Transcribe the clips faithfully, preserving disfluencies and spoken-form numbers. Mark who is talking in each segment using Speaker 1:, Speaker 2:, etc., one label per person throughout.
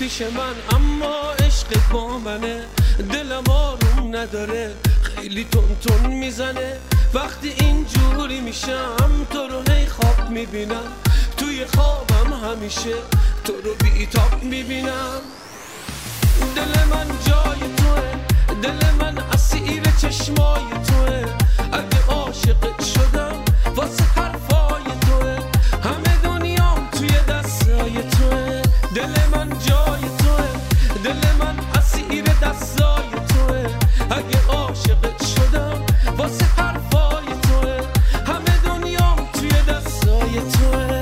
Speaker 1: پیش من اما عشق با منه، دلم آروم نداره خیلی تون تون میزنه. وقتی اینجوری میشم تو رو هی خواب میبینم، توی خوابم همیشه تو رو بی‌تاب میبینم. دل من جای توه، دل من اسیر چشمای توه. اگه عاشقت شدم واسه حرفای توه، همه دنیام توی دستای توه. دل من جای توه، دل من اسیر دستای توه. اگه عاشقت شدم واسه حرفای توه، همه دنیام توی دستای توه.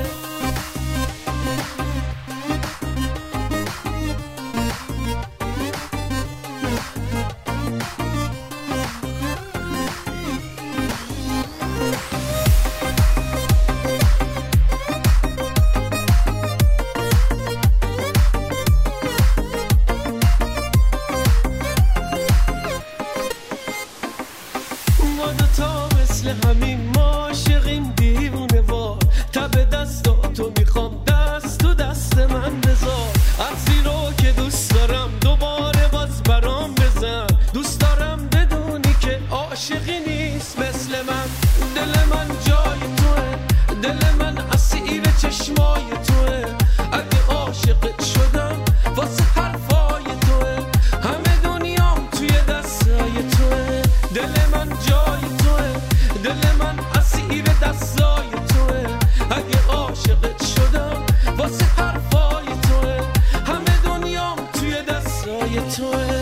Speaker 1: ما دوتا مثل همین ما عاشقیم دیوونه وار. تب دستاتو میخوام دست تو دست من بذار. عطری رو که دوست دارم دوباره باز برام بزن. دوست دارم بدونی که عاشقی نیست مثل من. دل من جای توه، دل من اسیر چشمای توه. اگه عاشقت شدم واسه حرفای توه، همه دنیام توی دستای توه. دل من جای توه، دل من اسیر دستای توه. اگه عاشقت شدم واسه حرفای توه، همه دنیام توی دستای توه.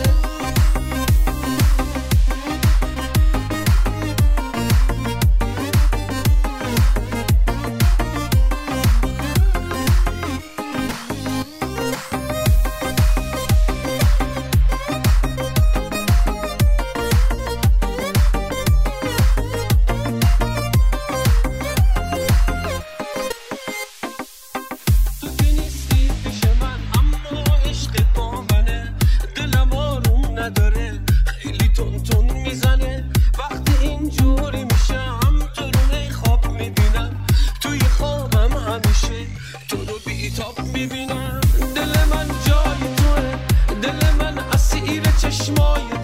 Speaker 1: خیلی تون تون میزنه وقتی اینجوری میشم تو رو هی خواب میبینم، توی خوابم همیشه تو رو بی‌تاب میبینم. دل من جای توه، دل من اسیر چشمای